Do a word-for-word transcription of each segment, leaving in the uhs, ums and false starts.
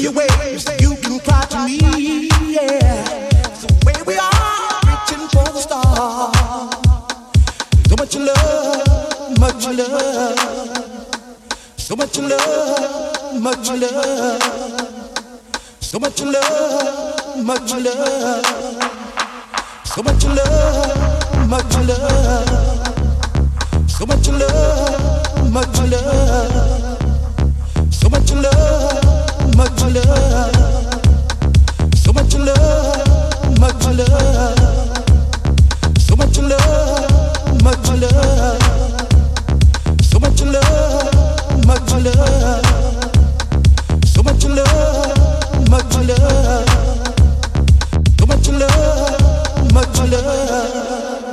your waves, you can cry to me, yeah. It's the way we are, reaching for the stars. So much love, much love. So much love, much love. So much love, much love. So much love, much love. So much love, much love. So much love, much love. So much love, much love. So much love, much love. So much love, much love. So much love, much love. So much love, much love.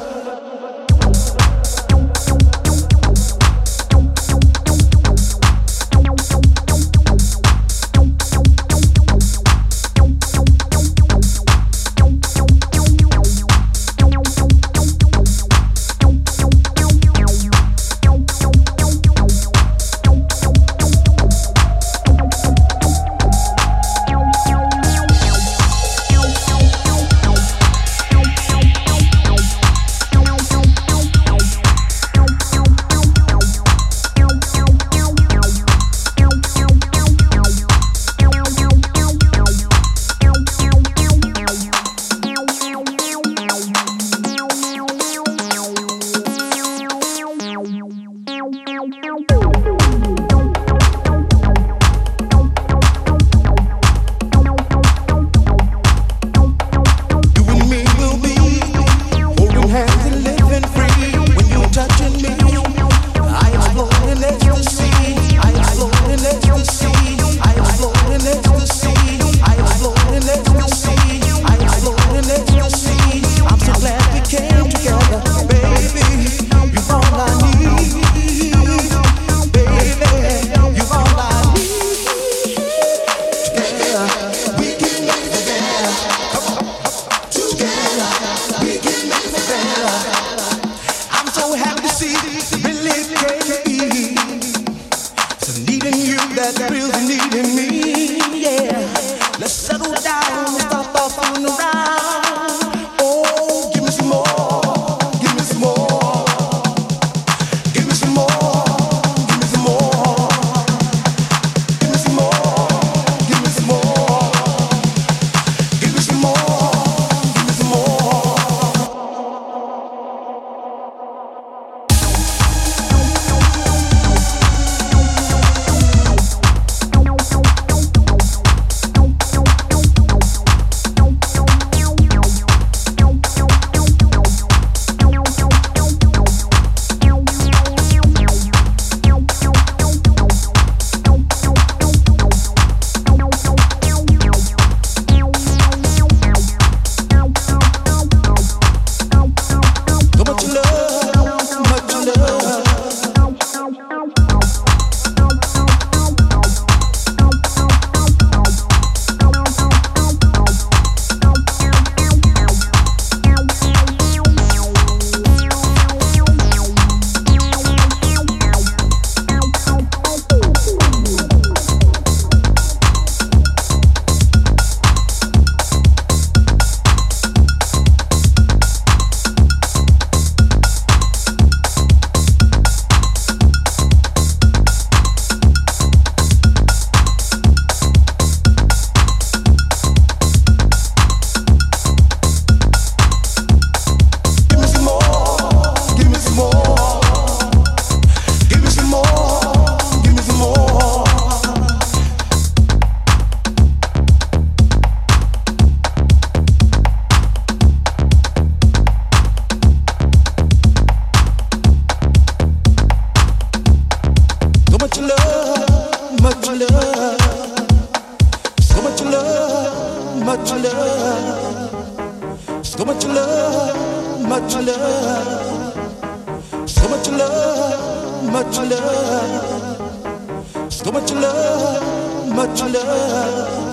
much love, so much love, much love.